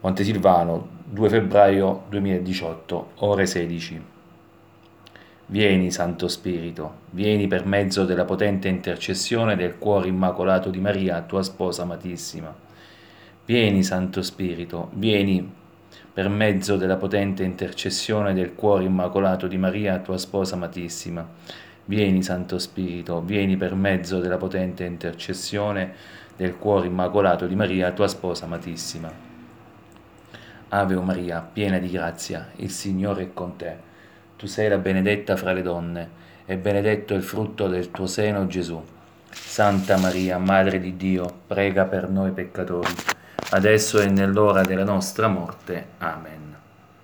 Montesilvano, 2 febbraio 2018, ore 16. Vieni, Santo Spirito, vieni per mezzo della potente intercessione del cuore immacolato di Maria, tua sposa amatissima. Vieni, Santo Spirito, vieni per mezzo della potente intercessione del cuore immacolato di Maria, tua sposa amatissima. Vieni, Santo Spirito, vieni per mezzo della potente intercessione del cuore immacolato di Maria, tua sposa amatissima. Ave Maria, piena di grazia, il Signore è con te. Tu sei la benedetta fra le donne, e benedetto è il frutto del tuo seno, Gesù. Santa Maria, Madre di Dio, prega per noi peccatori, adesso e nell'ora della nostra morte. Amen.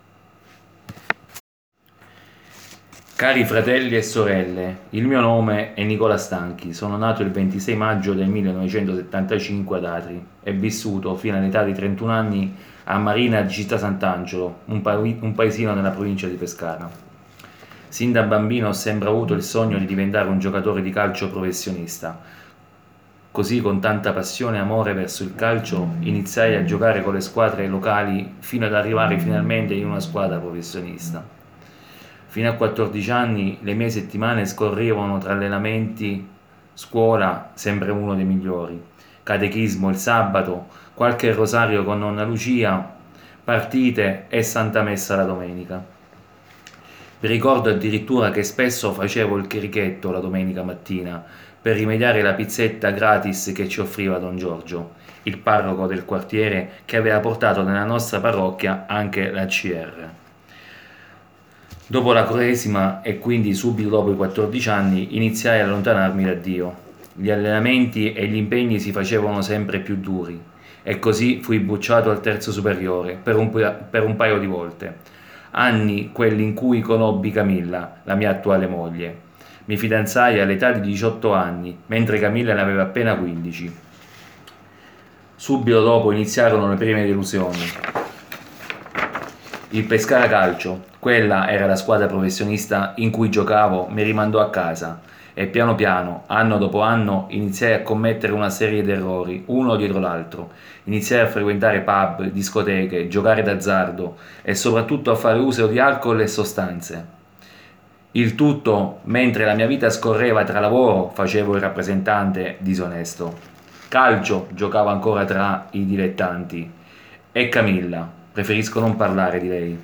Cari fratelli e sorelle, il mio nome è Nicola Stanchi, sono nato il 26 maggio del 1975 ad Atri e vissuto fino all'età di 31 anni a Marina di Città Sant'Angelo, un paesino nella provincia di Pescara. Sin da bambino ho sempre avuto il sogno di diventare un giocatore di calcio professionista. Così, con tanta passione e amore verso il calcio, iniziai a giocare con le squadre locali fino ad arrivare finalmente in una squadra professionista. Fino a 14 anni le mie settimane scorrevano tra allenamenti, scuola, sempre uno dei migliori, catechismo il sabato, qualche rosario con nonna Lucia, partite e Santa Messa la domenica. Vi ricordo addirittura che spesso facevo il chierichetto la domenica mattina per rimediare la pizzetta gratis che ci offriva Don Giorgio, il parroco del quartiere che aveva portato nella nostra parrocchia anche la CR. Dopo la Quaresima e quindi subito dopo i 14 anni iniziai a allontanarmi da Dio. Gli allenamenti e gli impegni si facevano sempre più duri e così fui bocciato al terzo superiore per un paio di volte. Anni quelli in cui conobbi Camilla, la mia attuale moglie. Mi fidanzai all'età di 18 anni, mentre Camilla ne aveva appena 15. Subito dopo iniziarono le prime delusioni. Il Pescara Calcio, quella era la squadra professionista in cui giocavo, mi rimandò a casa e piano piano, anno dopo anno, iniziai a commettere una serie di errori, uno dietro l'altro. Iniziai a frequentare pub, discoteche, giocare d'azzardo e soprattutto a fare uso di alcol e sostanze. Il tutto mentre la mia vita scorreva tra lavoro, facevo il rappresentante disonesto. Calcio giocavo ancora tra i dilettanti. E Camilla, preferisco non parlare di lei.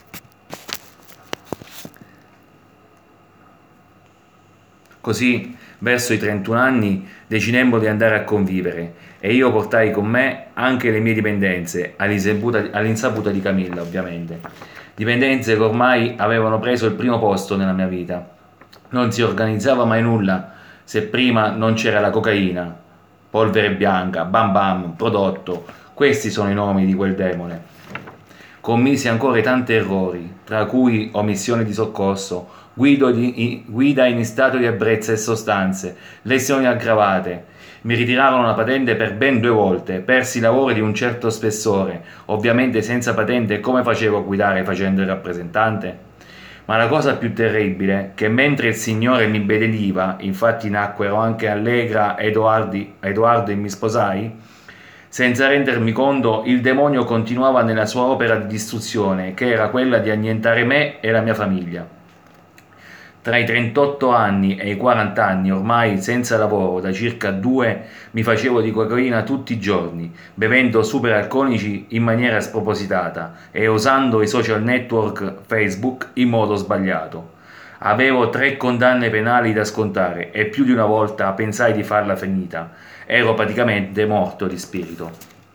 Così, verso i 31 anni, decidemmo di andare a convivere e io portai con me anche le mie dipendenze, all'insaputa di Camilla, ovviamente. Dipendenze che ormai avevano preso il primo posto nella mia vita. Non si organizzava mai nulla se prima non c'era la cocaina, polvere bianca, bam bam, prodotto. Questi sono i nomi di quel demone. Commisi ancora tanti errori, tra cui omissione di soccorso, guida in stato di ebbrezza e sostanze, lesioni aggravate. Mi ritirarono la patente per ben 2 volte, persi lavori di un certo spessore, ovviamente senza patente come facevo a guidare facendo il rappresentante? Ma la cosa più terribile è che mentre il Signore mi benediva, infatti nacquero anche Allegra, Edoardo e mi sposai, senza rendermi conto, il demonio continuava nella sua opera di distruzione, che era quella di annientare me e la mia famiglia. Tra i 38 anni e i 40 anni, ormai senza lavoro da circa 2, mi facevo di cocaina tutti i giorni, bevendo superalcolici in maniera spropositata e usando i social network Facebook in modo sbagliato. Avevo 3 condanne penali da scontare e più di una volta pensai di farla finita. Ero praticamente morto di spirito.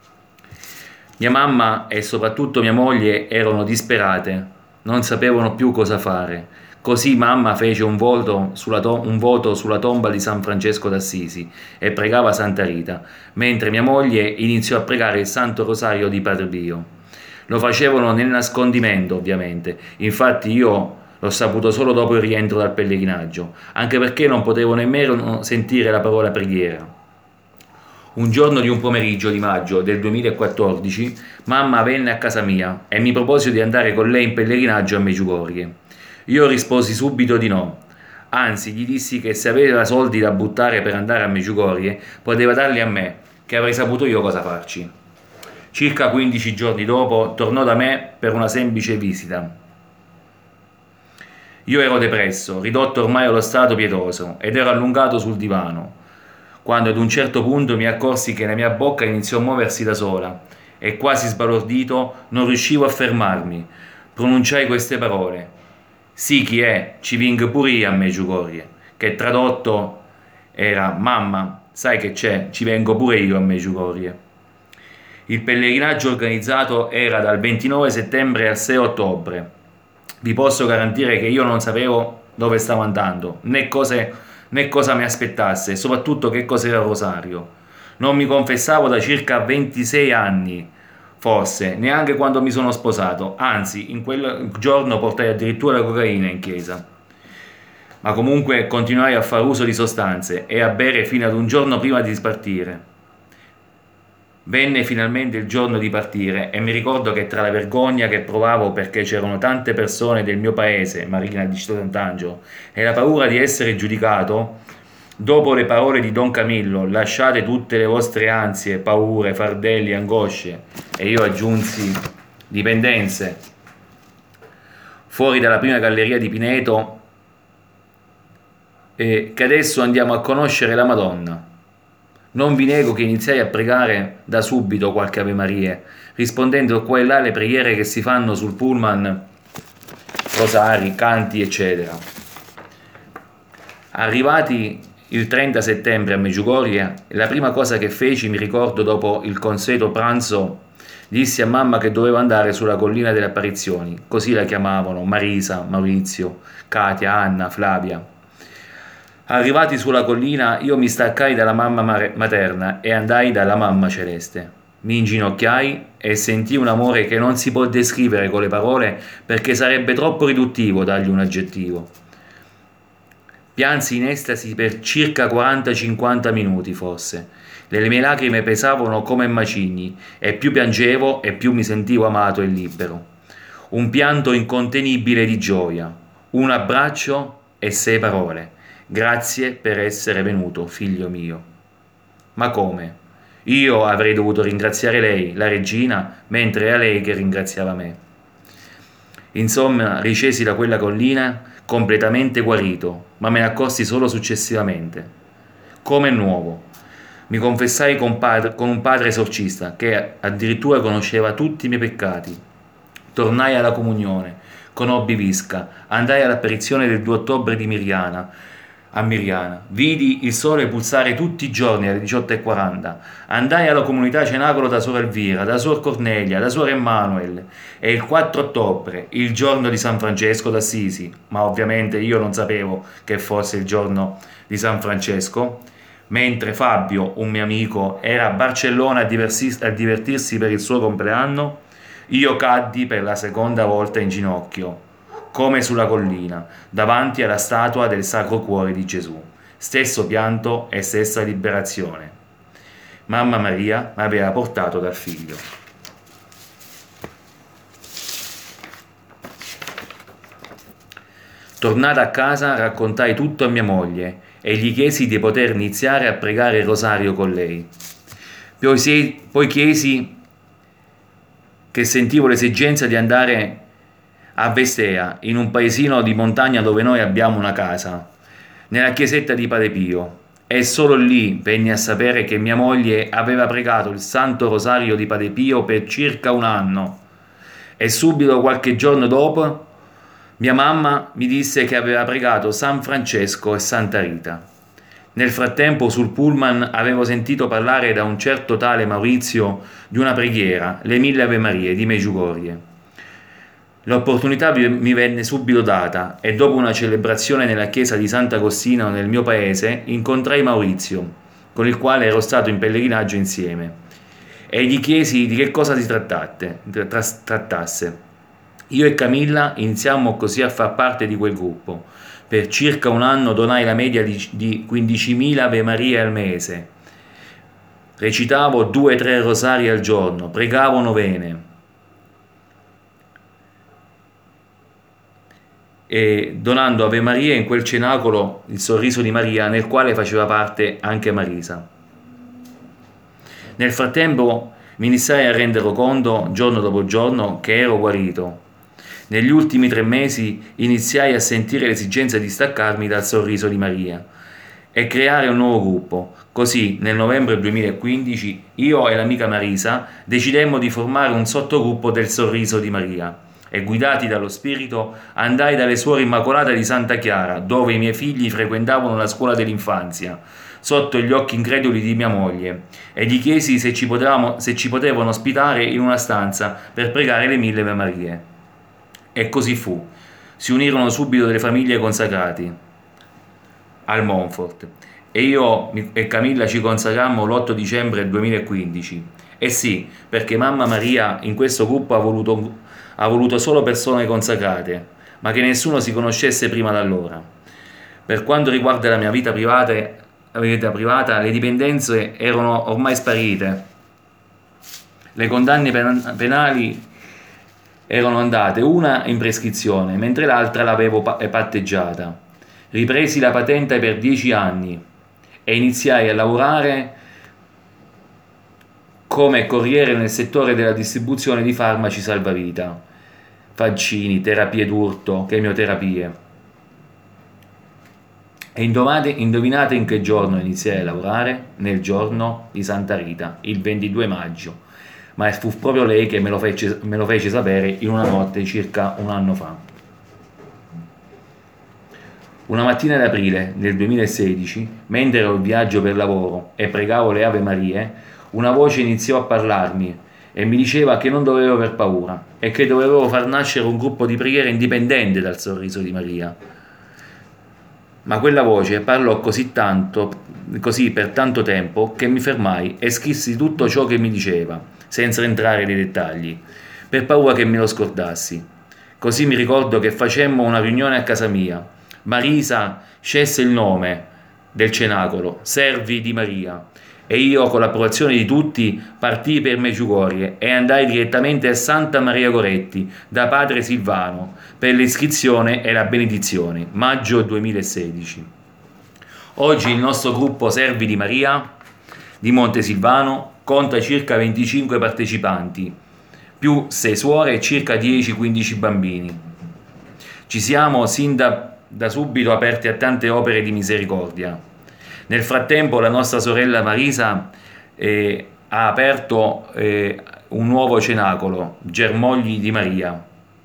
Mia mamma e soprattutto mia moglie erano disperate, non sapevano più cosa fare. Così mamma fece un voto sulla tomba di San Francesco d'Assisi e pregava Santa Rita, mentre mia moglie iniziò a pregare il Santo Rosario di Padre Pio. Lo facevano nel nascondimento, ovviamente, infatti io l'ho saputo solo dopo il rientro dal pellegrinaggio, anche perché non potevo nemmeno sentire la parola preghiera. Un giorno di un pomeriggio di maggio del 2014, mamma venne a casa mia e mi propose di andare con lei in pellegrinaggio a Medjugorje. Io risposi subito di no. Anzi, gli dissi che se aveva soldi da buttare per andare a Medjugorje, poteva darli a me, che avrei saputo io cosa farci. Circa 15 giorni dopo tornò da me per una semplice visita. Io ero depresso, ridotto ormai allo stato pietoso, ed ero allungato sul divano, quando ad un certo punto mi accorsi che la mia bocca iniziò a muoversi da sola, e quasi sbalordito non riuscivo a fermarmi. Pronunciai queste parole: «Sì, chi è? Ci ving pure io a me giugorie», che tradotto era: «Mamma, sai che c'è? Ci vengo pure io a me giugorie». Il pellegrinaggio organizzato era dal 29 settembre al 6 ottobre. Vi posso garantire che io non sapevo dove stavo andando, né cosa mi aspettasse, e soprattutto che cos'era il rosario. Non mi confessavo da circa 26 anni, forse, neanche quando mi sono sposato, anzi, in quel giorno portai addirittura la cocaina in chiesa. Ma comunque continuai a fare uso di sostanze e a bere fino ad un giorno prima di partire. Venne finalmente il giorno di partire e mi ricordo che tra la vergogna che provavo perché c'erano tante persone del mio paese, Marina di Città Sant'Angelo, e la paura di essere giudicato, dopo le parole di Don Camillo: «Lasciate tutte le vostre ansie, paure, fardelli, angosce», e io aggiunsi: «dipendenze», fuori dalla prima galleria di Pineto, che adesso andiamo a conoscere la Madonna. Non vi nego che iniziai a pregare da subito qualche Ave Maria, rispondendo qua e là le preghiere che si fanno sul pullman, rosari, canti, eccetera. Arrivati il 30 settembre a Medjugorje, la prima cosa che feci, mi ricordo, dopo il consueto pranzo, dissi a mamma che dovevo andare sulla collina delle apparizioni, così la chiamavano Marisa, Maurizio, Katia, Anna, Flavia. Arrivati sulla collina, io mi staccai dalla mamma materna e andai dalla mamma celeste. Mi inginocchiai e sentii un amore che non si può descrivere con le parole, perché sarebbe troppo riduttivo dargli un aggettivo. Piansi in estasi per circa 40-50 minuti forse. Le mie lacrime pesavano come macigni, e più piangevo e più mi sentivo amato e libero. Un pianto incontenibile di gioia, un abbraccio e 6 parole: «Grazie per essere venuto, figlio mio». Ma come? Io avrei dovuto ringraziare lei, la regina, mentre era lei che ringraziava me. Insomma, riscesi da quella collina completamente guarito, ma me ne accorsi solo successivamente. Come nuovo. Mi confessai con un padre esorcista che addirittura conosceva tutti i miei peccati. Tornai alla comunione, conobbi Visca, andai all'apparizione del 2 ottobre a Miriana, vidi il sole pulsare tutti i giorni alle 18:40, andai alla comunità cenacolo da Suor Elvira, da Suor Cornelia, da Suor Emmanuel, e il 4 ottobre, il giorno di San Francesco d'Assisi, ma ovviamente io non sapevo che fosse il giorno di San Francesco, mentre Fabio, un mio amico, era a Barcellona a divertirsi per il suo compleanno, io caddi per la seconda volta in ginocchio, come sulla collina, davanti alla statua del Sacro Cuore di Gesù. Stesso pianto e stessa liberazione. Mamma Maria mi aveva portato dal figlio. Tornata a casa, raccontai tutto a mia moglie e gli chiesi di poter iniziare a pregare il rosario con lei. Poi chiesi che sentivo l'esigenza di andare a Vestea, in un paesino di montagna dove noi abbiamo una casa, nella chiesetta di Padre Pio, e solo lì venni a sapere che mia moglie aveva pregato il Santo Rosario di Padre Pio per circa 1 anno, e subito qualche giorno dopo mia mamma mi disse che aveva pregato San Francesco e Santa Rita. Nel frattempo sul pullman avevo sentito parlare da un certo tale Maurizio di una preghiera, le 1000 Ave Marie di Medjugorje. L'opportunità mi venne subito data e dopo una celebrazione nella chiesa di Sant'Agostino nel mio paese incontrai Maurizio, con il quale ero stato in pellegrinaggio insieme, e gli chiesi di che cosa si trattasse. Io e Camilla iniziammo così a far parte di quel gruppo. Per circa 1 anno donai la media di 15.000 Ave Marie al mese. Recitavo 2-3 rosari al giorno, pregavo novene. E donando Ave Maria in quel cenacolo, il Sorriso di Maria, nel quale faceva parte anche Marisa. Nel frattempo mi iniziai a rendere conto, giorno dopo giorno, che ero guarito. Negli ultimi 3 mesi iniziai a sentire l'esigenza di staccarmi dal sorriso di Maria e creare un nuovo gruppo. Così, nel novembre 2015, io e l'amica Marisa decidemmo di formare un sottogruppo del Sorriso di Maria e, guidati dallo Spirito, andai dalle Suore Immacolate di Santa Chiara, dove i miei figli frequentavano la scuola dell'infanzia, sotto gli occhi increduli di mia moglie, e gli chiesi se ci potevano ospitare in una stanza per pregare le 1000 Ave Marie. E così fu. Si unirono subito delle famiglie consacrati al Montfort e io e Camilla ci consacrammo l'8 dicembre 2015. E sì, perché Mamma Maria in questo gruppo ha voluto solo persone consacrate, ma che nessuno si conoscesse prima da allora. Per quanto riguarda la mia vita privata, le dipendenze erano ormai sparite, le condanne penali erano andate, una in prescrizione, mentre l'altra l'avevo patteggiata. Ripresi la patente per 10 anni e iniziai a lavorare come corriere nel settore della distribuzione di farmaci salvavita, vaccini, terapie d'urto, chemioterapie. E indovinate in che giorno iniziai a lavorare? Nel giorno di Santa Rita, il 22 maggio. Ma fu proprio lei che me lo fece sapere in una notte circa un anno fa. Una mattina d'aprile del 2016, mentre ero in viaggio per lavoro e pregavo le Ave Marie, una voce iniziò a parlarmi e mi diceva che non dovevo aver paura e che dovevo far nascere un gruppo di preghiera indipendente dal Sorriso di Maria. Ma quella voce parlò così per tanto tempo, che mi fermai e scrissi tutto ciò che mi diceva, senza entrare nei dettagli, per paura che me lo scordassi. Così mi ricordo che facemmo una riunione a casa mia. Marisa scelse il nome del cenacolo, Servi di Maria, e io, con l'approvazione di tutti, partii per Medjugorje e andai direttamente a Santa Maria Goretti da padre Silvano per l'iscrizione e la benedizione, maggio 2016. Oggi il nostro gruppo Servi di Maria di Montesilvano conta circa 25 partecipanti, più 6 suore e circa 10-15 bambini. Ci siamo sin da subito aperti a tante opere di misericordia. Nel frattempo la nostra sorella Marisa ha aperto un nuovo cenacolo, Germogli di Maria.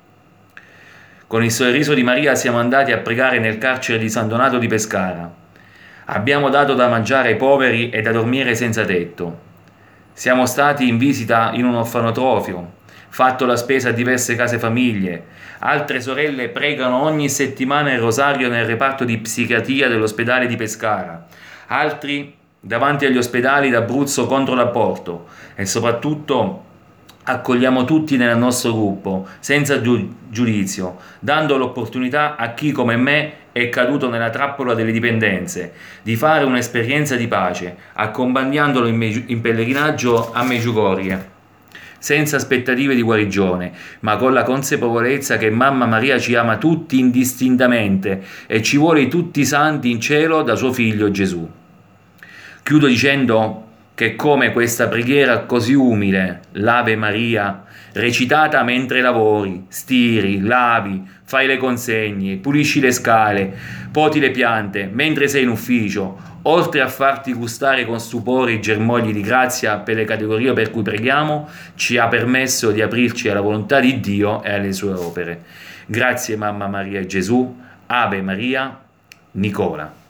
Con il Sorriso di Maria siamo andati a pregare nel carcere di San Donato di Pescara. Abbiamo dato da mangiare ai poveri e da dormire senza tetto. Siamo stati in visita in un orfanotrofio, fatto la spesa a diverse case famiglie. Altre sorelle pregano ogni settimana il rosario nel reparto di psichiatria dell'ospedale di Pescara. Altri davanti agli ospedali d'Abruzzo contro l'aborto, e soprattutto accogliamo tutti nel nostro gruppo senza giudizio, dando l'opportunità a chi come me è caduto nella trappola delle dipendenze di fare un'esperienza di pace, accompagnandolo in pellegrinaggio a Medjugorje, senza aspettative di guarigione, ma con la consapevolezza che Mamma Maria ci ama tutti indistintamente e ci vuole tutti santi in cielo da suo figlio Gesù. Chiudo dicendo che come questa preghiera così umile, l'Ave Maria, recitata mentre lavori, stiri, lavi, fai le consegne, pulisci le scale, poti le piante, mentre sei in ufficio, oltre a farti gustare con stupore i germogli di grazia per le categorie per cui preghiamo, ci ha permesso di aprirci alla volontà di Dio e alle sue opere. Grazie Mamma Maria e Gesù. Ave Maria, Nicola.